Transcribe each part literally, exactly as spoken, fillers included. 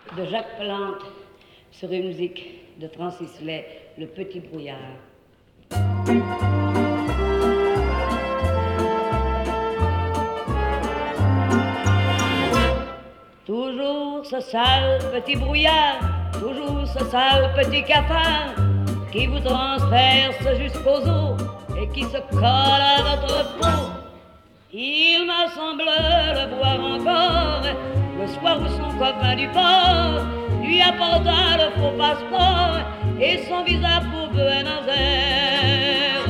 de Jacques Plante sur une musique de Francis Lay, Le Petit Brouillard. Toujours ce sale petit brouillard, toujours ce sale petit cafard qui vous transperce jusqu'aux os et qui se colle à votre peau. Il me semble le voir encore le soir où son copain du port lui apporta le faux passeport et son visa pour Buenos Aires.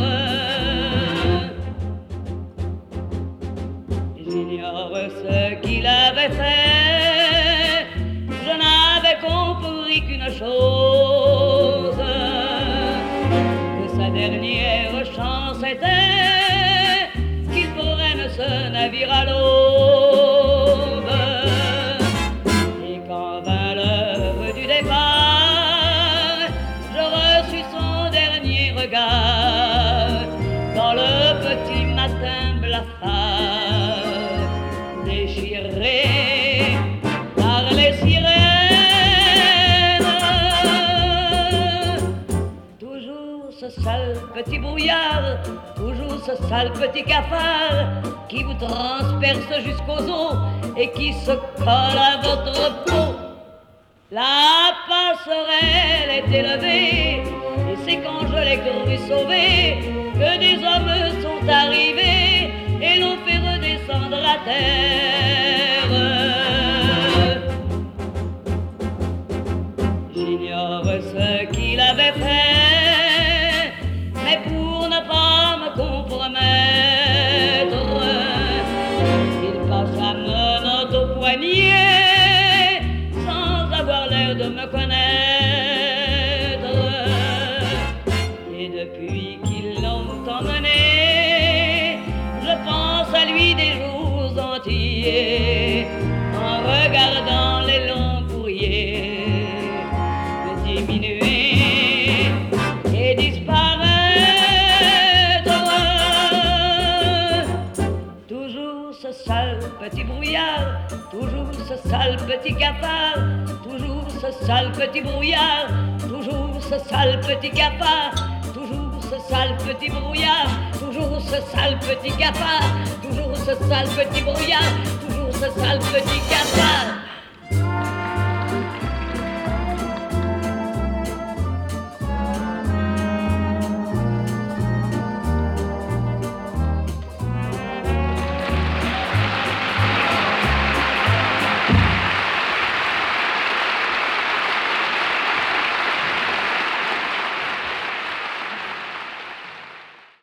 J'ignore ce qu'il avait fait, je n'avais compris qu'une chose, que sa dernière chance était qu'il prenne ce navire à l'aube. Et quand vint l'heure du départ, je reçus son dernier regard dans le petit matin blafard, déchiré par les sirènes. Toujours ce sale petit brouillard, toujours ce sale petit cafard qui vous transperce jusqu'aux os et qui se colle à votre peau. La passerelle est élevée et c'est quand je l'ai cru sauver que des hommes sont arrivés et l'ont fait redescendre à terre. J'ignore ce qu'il avait fait, mais pour ne pas me compromettre, il passa menottes au poignet sans avoir l'air de me connaître. Et depuis qu'ils l'ont emmené, je pense à lui des jours entiers en regardant les longs courriers diminuer et disparaître. Toujours ce sale petit brouillard, toujours ce sale petit cafard, toujours ce sale petit brouillard, toujours ce sale petit cafard, toujours ce sale petit brouillard, toujours ce sale petit cafard, toujours ce sale petit brouillard, toujours ce sale petit cafard.